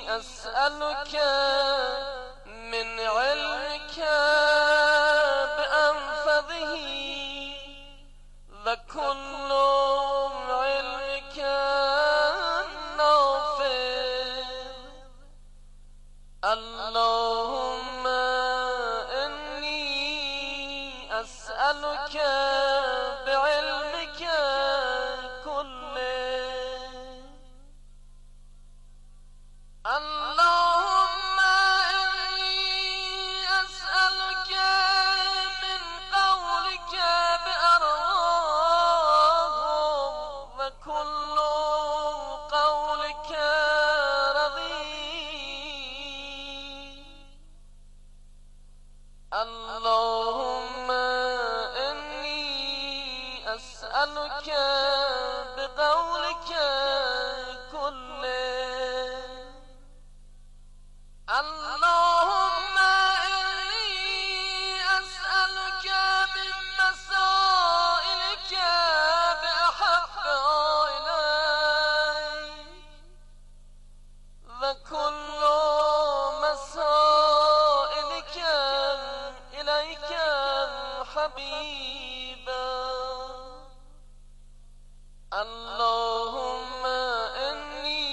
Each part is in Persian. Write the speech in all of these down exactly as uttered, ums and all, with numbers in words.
أسألك من علمك بأنفذه وكل علمك نافذ. اللهم إني أسألك بعلمك كله. اللهم إني أسألك من قولك بأرواهم وكل قولك رضي. اللهم إني أسألك بقولك كله. اللهم إني أسألك من مسائلك بأحب إليك وكل مسائلك إليك حبيبا. اللهم إني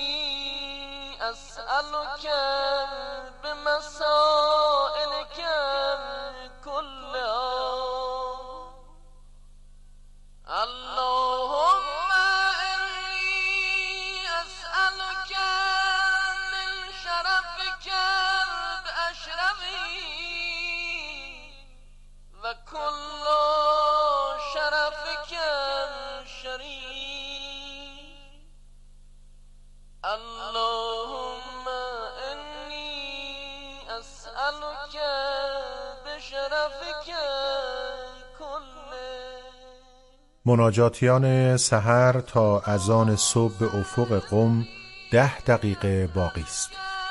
أسألك بمسائلك كلها. اللهم إني أسألك من شرفك بأشرفي وكل شرفك شريف. اللهم إني أسألك بشرفك كله. مناجاتیان سحر تا اذان صبح به افق قم ده دقیقه باقی است.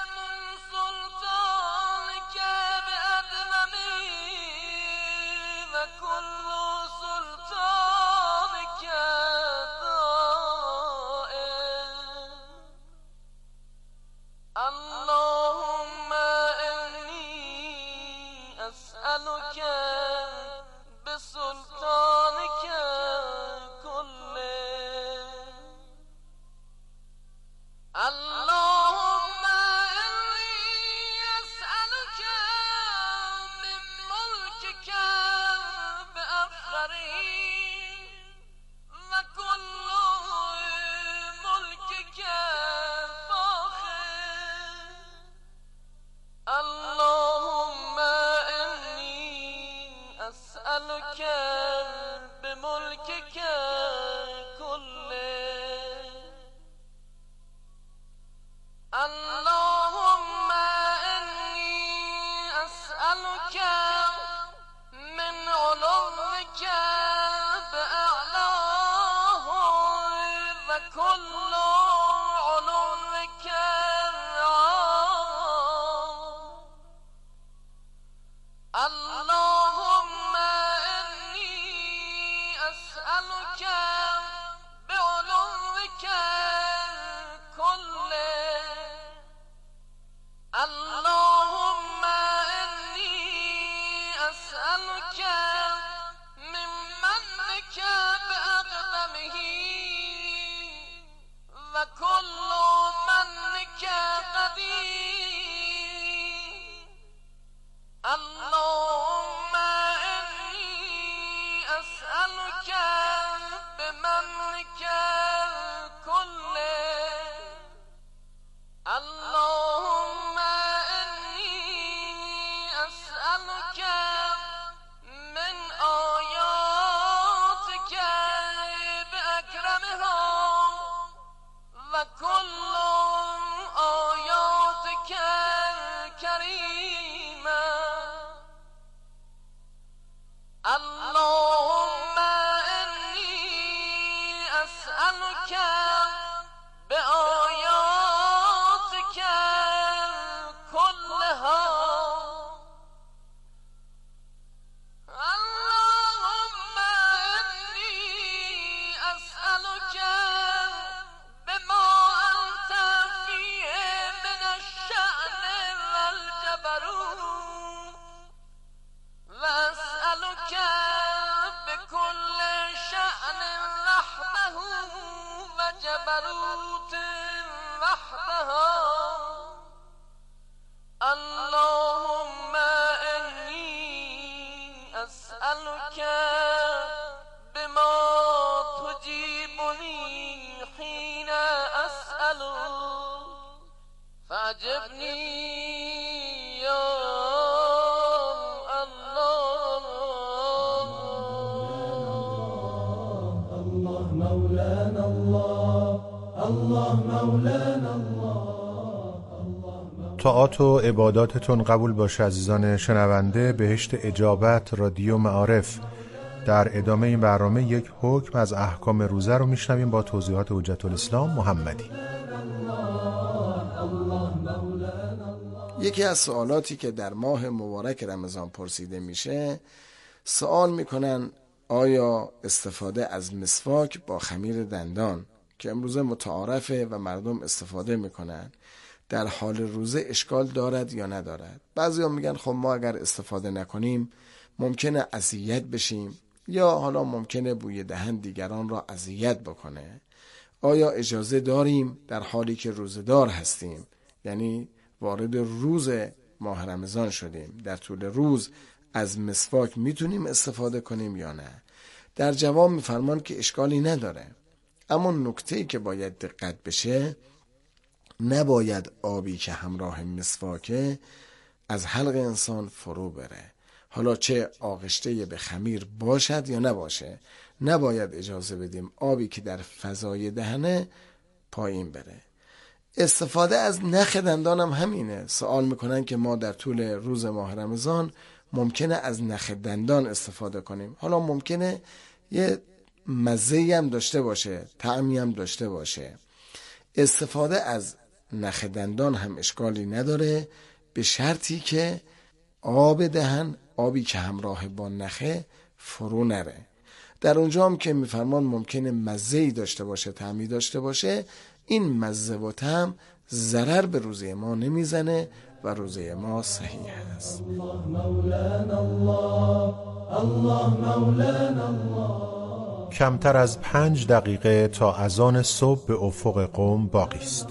اللهم إني أسألك بسلطانك كله. اللهم إني أسألك من ملكك بأفخره وكل ملكك فاخر. اللهم إني أسألك بملكك كله. اللهم إني أسألك من علوك بأعلاه وكل علوك عام. اللهم إني أسألك بعلوك كله. اللهم إني جبروت وأسألك بكل شأن وحده وجبروت وحدها اللهم إني أسألك بما تجيبني حين أسألك فأجبني يا الله الله مولانا الله الله مولانا الله. طاعات و عباداتتون قبول باشه عزیزان شنونده. بهشت اجابت رادیو معارف. در ادامه این برنامه یک حکم از احکام روزه رو میشنویم با توضیحات حجت الاسلام محمدی. یکی از سوالاتی که در ماه مبارک رمضان پرسیده میشه، سوال میکنن آیا استفاده از مسواک با خمیر دندان که امروزه متعارفه و مردم استفاده میکنن در حال روزه اشکال دارد یا ندارد؟ بعضیا میگن خب ما اگر استفاده نکنیم ممکنه اذیت بشیم یا حالا ممکنه بوی دهن دیگران را اذیت بکنه. آیا اجازه داریم در حالی که روزه‌دار هستیم، یعنی وارد روز ماه رمضان شدیم، در طول روز از مسواک میتونیم استفاده کنیم یا نه؟ در جواب میفرمان که اشکالی نداره، اما نکته‌ای که باید دقت بشه، نباید آبی که همراه مسواکه از حلق انسان فرو بره، حالا چه آغشته به خمیر باشد یا نباشه. نباید اجازه بدیم آبی که در فضای دهنه پایین بره. استفاده از نخ دندان هم همینه. سوال میکنن که ما در طول روز ماه رمضان ممکنه از نخ دندان استفاده کنیم، حالا ممکنه یه مزه‌ای هم داشته باشه، طعمی هم داشته باشه. استفاده از نخ دندان هم اشکالی نداره، به شرطی که آب دهن، آبی که همراه با نخه فرو نره. در اونجا هم که میفرمان ممکنه مزه‌ای داشته باشه، طعمی داشته باشه، این مزه و طعم ضرر به روزه ما نمیزنه و روزه ما صحیح است. الله مولانا الله الله مولانا الله. کمتر از پنج دقیقه تا اذان صبح به افق قم باقی است.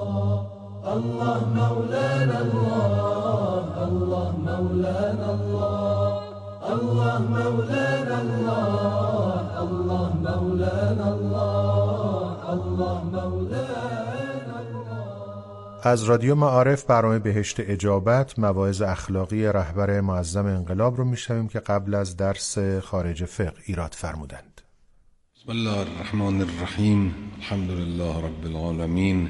الله مولانا الله الله مولانا الله الله مولانا الله الله مولانا الله الله مولانا الله. از رادیو معارف برنامه بهشت اجابت، مواعظ اخلاقی رهبر معظم انقلاب رو میشنویم که قبل از درس خارج فقه ایراد فرمودند. بسم الله الرحمن الرحیم. الحمد لله رب العالمین.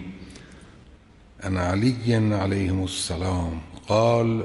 عن علی علیهم السلام قال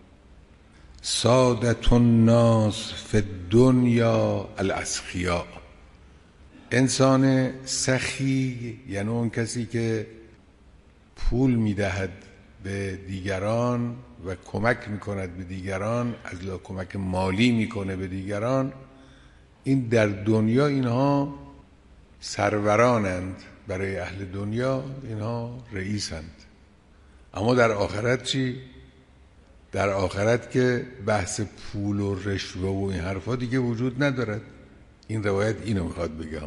سادة الناس فی الدنیا الاسخیاء. انسان سخی یعنی اون کسی که پول میدهد به دیگران و کمک میکند به دیگران، از لا کمک مالی میکنه به دیگران، این در دنیا اینها سرورانند، برای اهل دنیا اینها رئیسند. اما در آخرت چی؟ در آخرت که بحث پول و رشوه و این حرفا دیگه وجود ندارد. این روایت اینو میخواد بگه.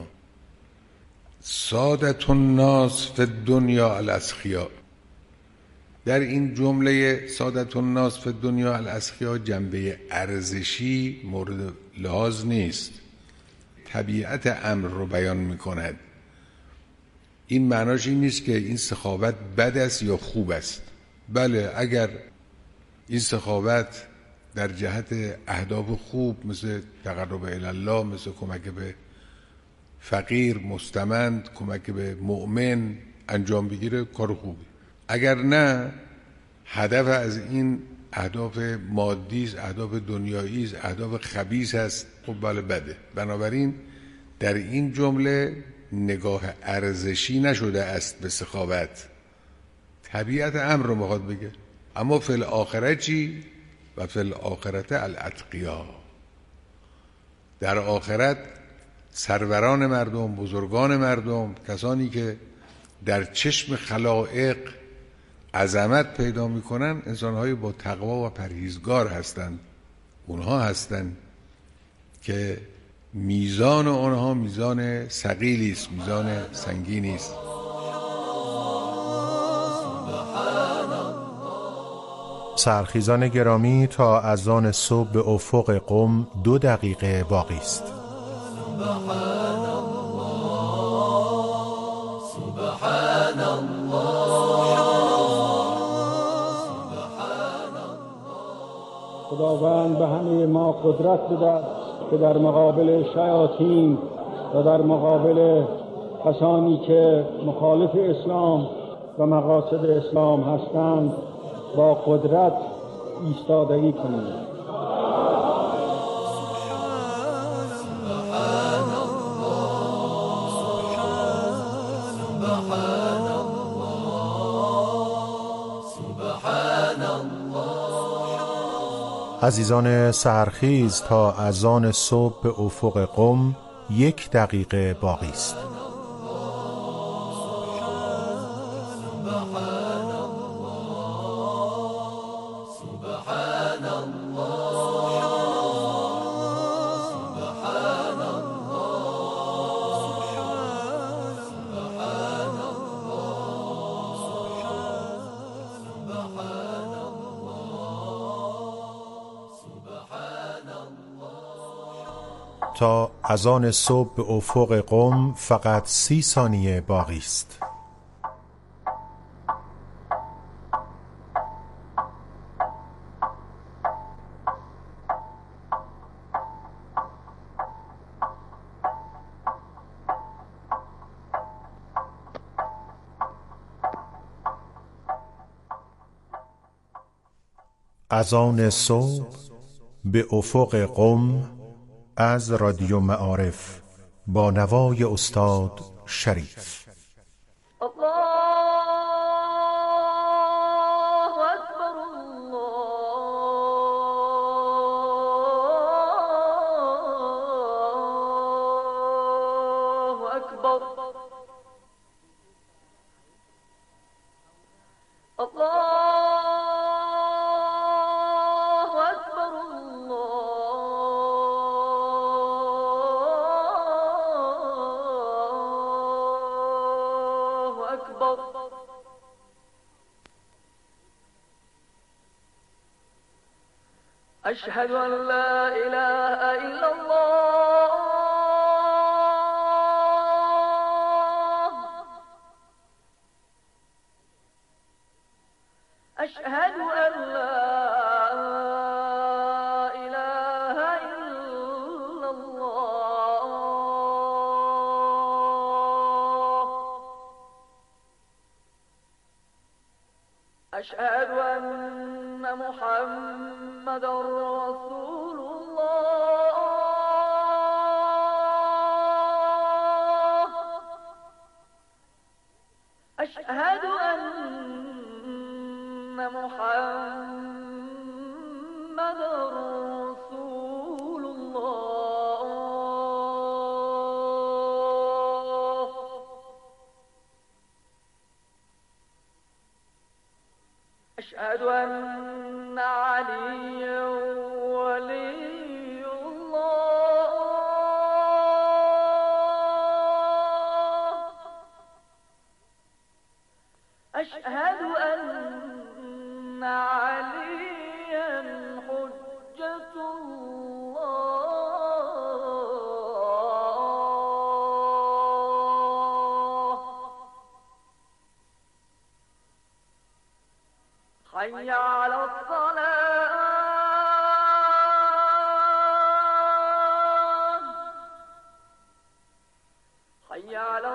سادة الناس فی الدنیا الاسخیاء. در این جمله سادة الناس فی الدنیا الاسخیاء جنبه ارزشی مورد لحاظ نیست، طبیعت امر رو بیان میکند. این معناش این نیست که این سخاوت بد است یا خوب است. بله، اگر این سخاوت در جهت اهداف خوب مثل تقرب الی الله، مثل کمک به فقیر مستمند، کمک به مؤمن انجام بگیره، کار خوبی. اگر نه، هدف از این اهداف مادی است، اهداف دنیایی است، اهداف خبیث است، خب بله بده. بنابراین در این جمله نگاه ارزشی نشده است به سخاوت، طبیعت امر رو میخواد بگه. اما فی الاخرت چی؟ و فی الاخرت الاتقیا. در آخرت سروران مردم، بزرگان مردم، کسانی که در چشم خلائق عظمت پیدا میکنن انسانهای با تقوا و پرهیزگار هستند. اونها هستند که میزان اونها میزان ثقیلی است، میزان سنگینی است. سرخیزان گرامی، تا اذان صبح به افق قم دو دقیقه باقی است. خداوند به همه ما قدرت بدهد که در مقابل شیاطین و در مقابل کسانی که مخالف اسلام و مقاصد اسلام هستند با قدرت ایستادگی کنیم. عزیزان سحرخیز، تا اذان صبح به افق قم یک دقیقه باقی است. تا اذان صبح به افق قم فقط سی ثانیه باقی است. اذان صبح به افق قم از رادیو معارف با نوای استاد شریف. أشهد أن لا إله إلا الله أشهد أن لا إله إلا الله أشهد أن محمد رسول الله أشهد أن محمد رسول الله أشهد أن علي ولي الله أشهد أن عليا حجة الله حي على الصلاة حي على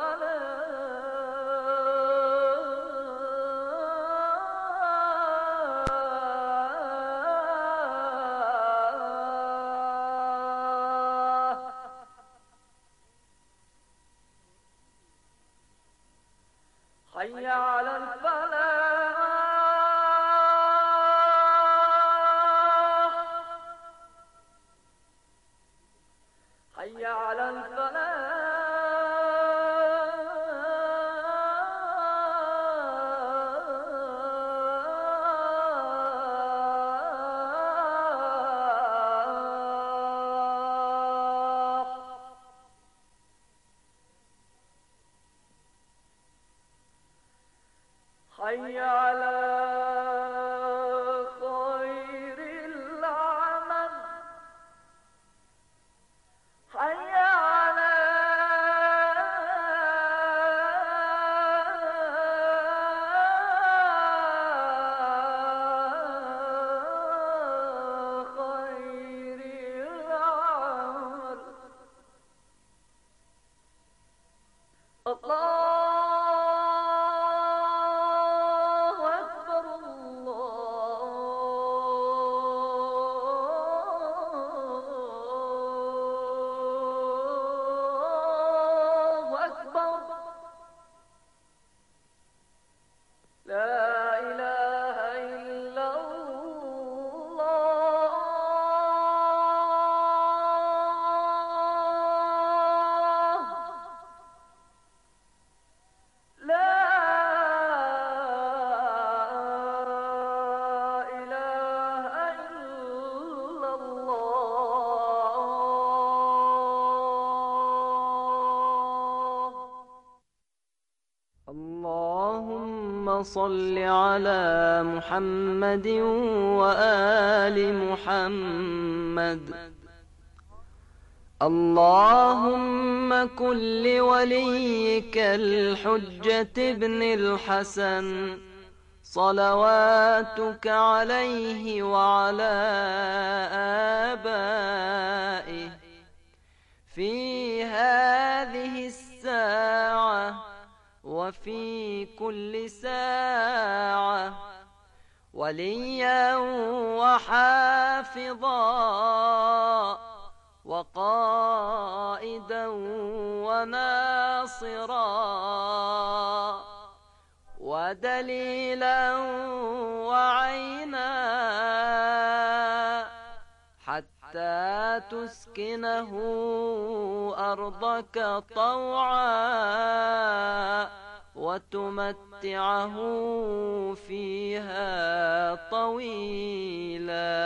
الصلاة حي على الفلاح حي على خير العمل حي على خير العمل الله صل على محمد وآل محمد. اللهم كن لوليك الحجة ابن الحسن صلواتك عليه وعلى آبائه في هذه الساعة وفي كل ساعة وليا وحافظا وقائدا وناصرا ودليلا وعينا حتى تسكنه أرضك طوعا وتمتعه فيها طويلا.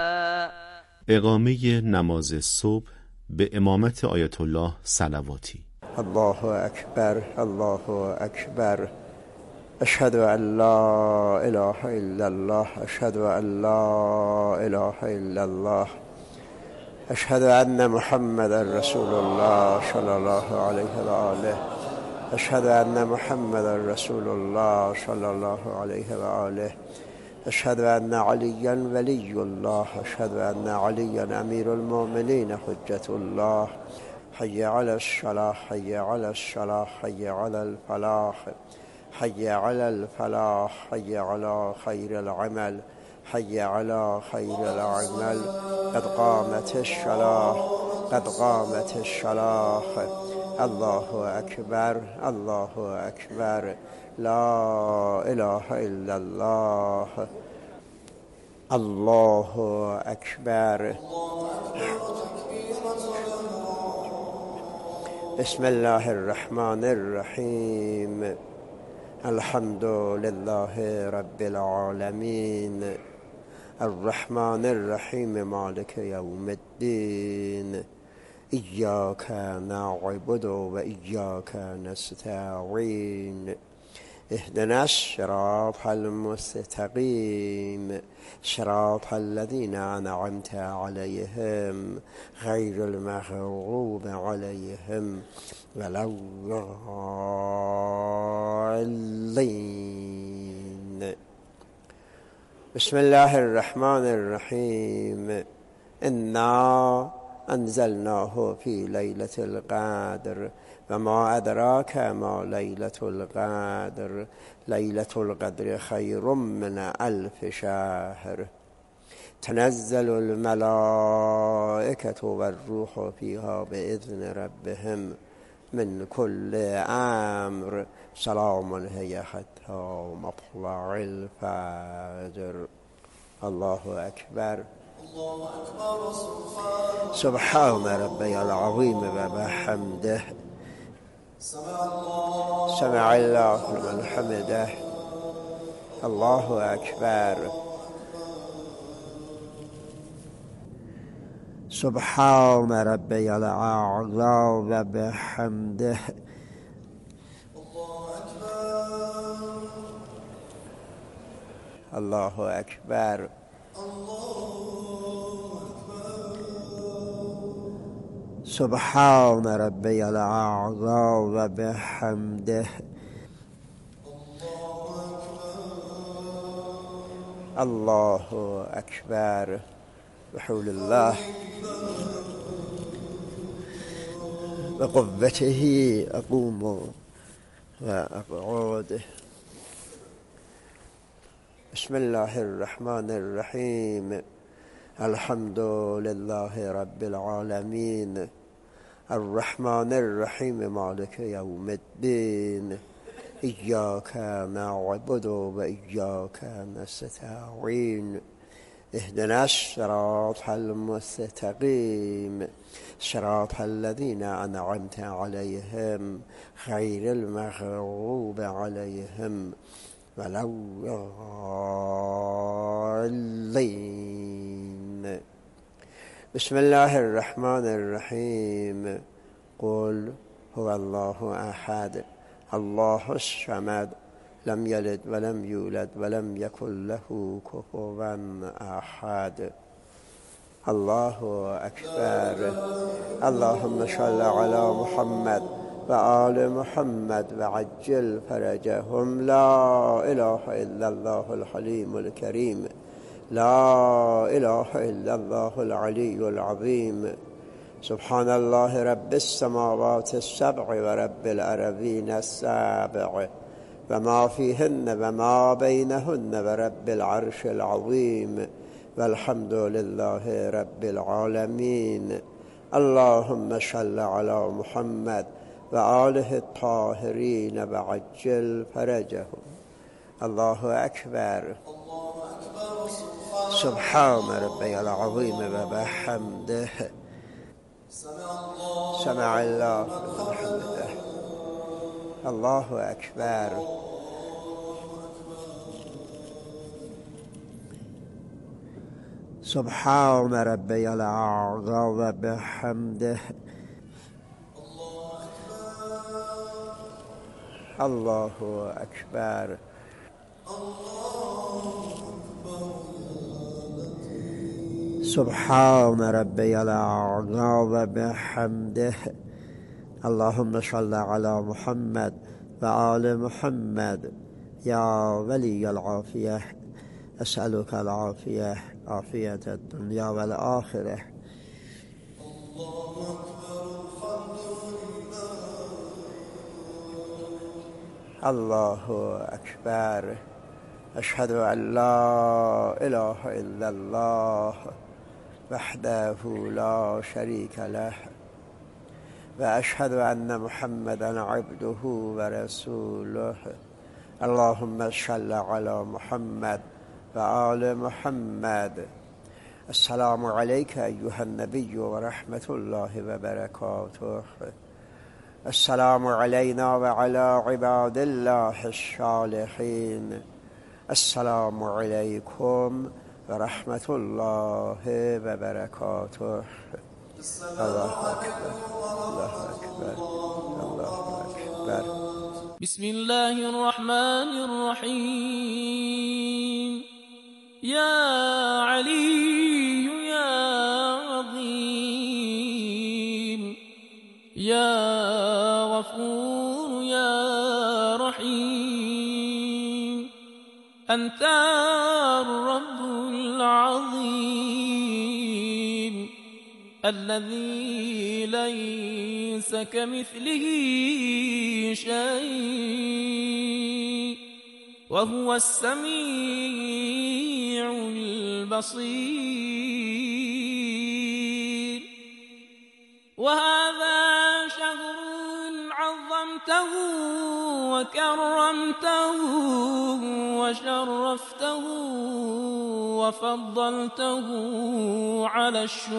اقامه نماز صبح به امامت آیت الله صلواتی. الله اکبر الله اکبر اشهد ان لا اله الا الله اشهد ان لا اله الا الله اشهد ان محمد رسول الله صلی الله علیه و آله اشهد ان محمد رسول الله صلی الله علیه و آله اشهد ان علیا ولی الله اشهد ان علیا امیر المؤمنین حجت الله حي على الصلاة حي على الصلاة حي على الفلاح حي على الفلاح حي على خير العمل حي على خير العمل قد قامت الصلاة قد قامت الصلاة الله أكبر الله أكبر لا إله إلا الله الله أكبر. بسم الله الرحمن الرحيم الحمد لله رب العالمين الرحمن الرحيم مالك يوم الدين إياك نعبد وإياك نستعين اهدنا الصراط المستقيم صراط الذين أنعمت عليهم غير المغضوب عليهم ولا الضالين. بسم الله الرحمن الرحيم إنا أنزلناه في ليلة القدر وما أدراك ما ليلة القدر ليلة القدر خير من ألف شهر تنزل الملائكة والروح فيها بإذن ربهم من كل أمر سلام هي حتى مطلع الفجر. الله أكبر سبحان ربي العظيم وبحمده سمع الله لمن حمده. الله أكبر سبحان ربي الأعلى وبحمده. الله أكبر. سبحان ربي الأعلى وبحمده. الله أكبر. بحول الله بقوته أقوم وأقعد. بسم الله الرحمن الرحيم. الحمد لله رب العالمين الرحمن الرحيم مالك يوم الدين إياك نعبد وإياك نستعين اهدنا الصراط المستقيم صراط الذين أنعمت عليهم غير المغضوب عليهم ولا الضالين. بسم الله الرحمن الرحيم. قل هو الله أحد الله الصمد لم يلد ولم يولد ولم يكن له كفوا أحد. الله أكبر. اللهم صل على محمد وآل محمد وعجل فرجهم. لا إله إلا الله الحليم الكريم. لا إله إلا الله العلي العظيم. سبحان الله رب السماوات السبع ورب الأرضين السبع وما فيهن وما بينهن ورب العرش العظيم والحمد لله رب العالمين. اللهم صل على محمد وآله الطاهرين وعجل فرجهم. الله أكبر. سبحان ربي العظيم وبحمده. سمع الله لمن حمده. الله أكبر. سبحان ربي الأعلى وبحمده. الله أكبر. سبحان ربي الأعلى وبحمده. اللهم صل على محمد وآل محمد. يا ولي العافية أسألك العافية عافية الدنيا والآخرة. الله أكبر. أشهد أن لا إله إلا الله وحده لا شريك له وأشهد أن محمدا عبده ورسوله. اللهم صل على محمد وآل محمد. السلام عليك أيها النبي ورحمة الله وبركاته. السلام علينا وعلى عباد الله الصالحين. السلام عليكم ورحمة الله وبركاته. الله أكبر. الله أكبر. الله أكبر. بسم الله الرحمن الرحيم. يا علي يا عظيم يا غفور يا رحيم أنت الرب العظيم الذي ليس كمثله شيء وهو السميع البصير. وهذا شهر عظمته وكرمته وشرفته وفضلته على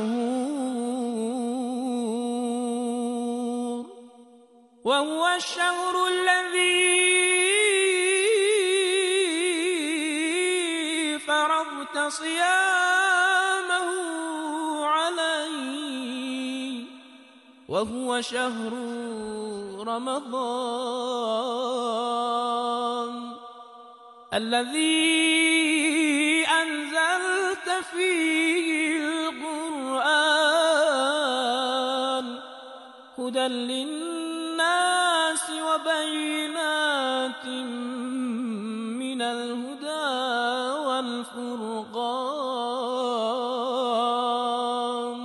الشهور، وهو الشهر الذي فرضت صيامه علي، وهو شهر رمضان الذي فيه القرآن هدى للناس وبينات من الهدى والفرقان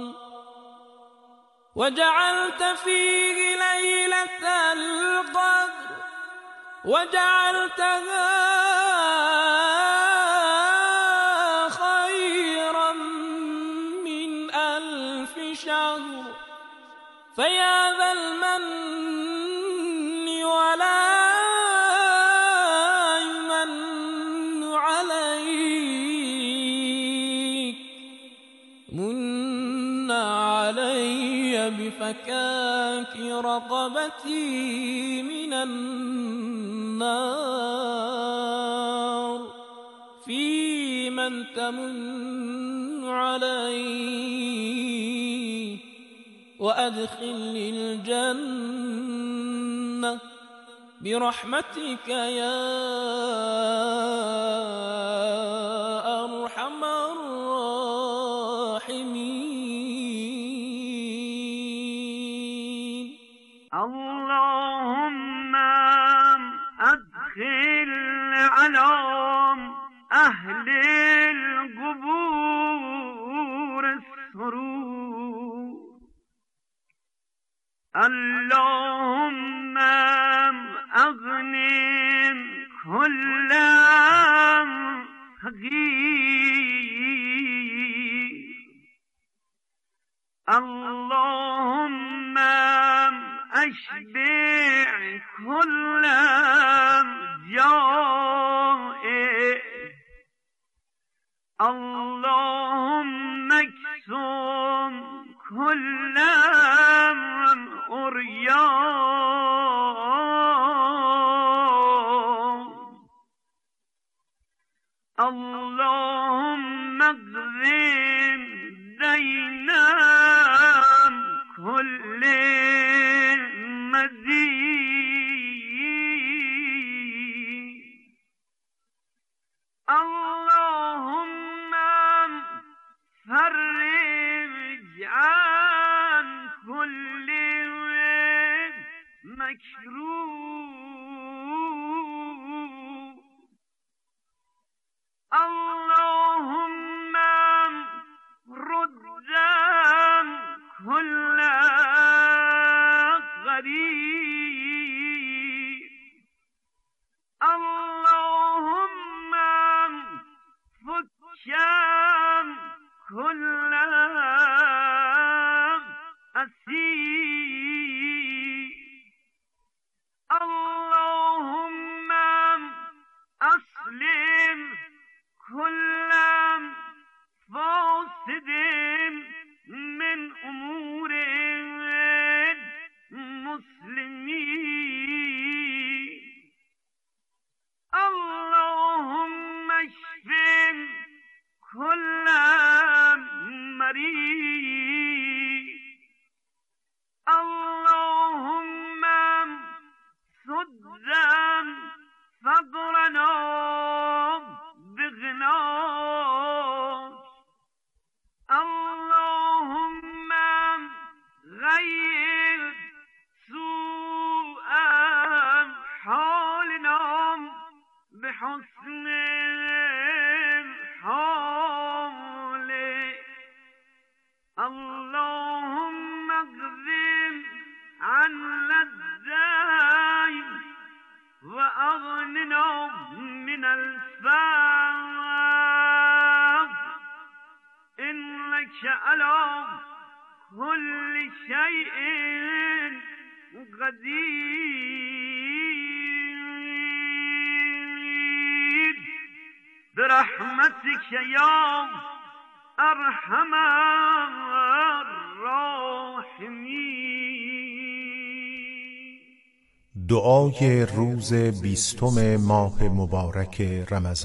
وجعلت فيه ليلة القدر وجعلتها خيرا من ألف شهر فيا ذا المن ولا يمن عليك من علي بفكاك رقبتي من النار في من تمن علي وأدخلني الجنة برحمتك يا أرحم الراحمين. اللهم أدخل على أهل القبور السرور اللهم أغنم كل فقير اللهم أشبع كل جائع اللهم اكسم كل عريان اللهم اقضم دينا كل مزيد اللهم فرج عن كل مكروه اللهم رد كل غريب اللهم فك كل أسير اللهم أسلم كل فاسد من أمور المسلمين اللهم اشف كل مريض اللهم سد فقرنا بغناك اللهم غير سوء حالنا بحسن حال اللهم اقضم عنا الدين وأغننا من الفقر إنك على كل شيء قدير برحمتك يا أرحم الراحمين. دعای روز بیستم ماه مبارک رمضان.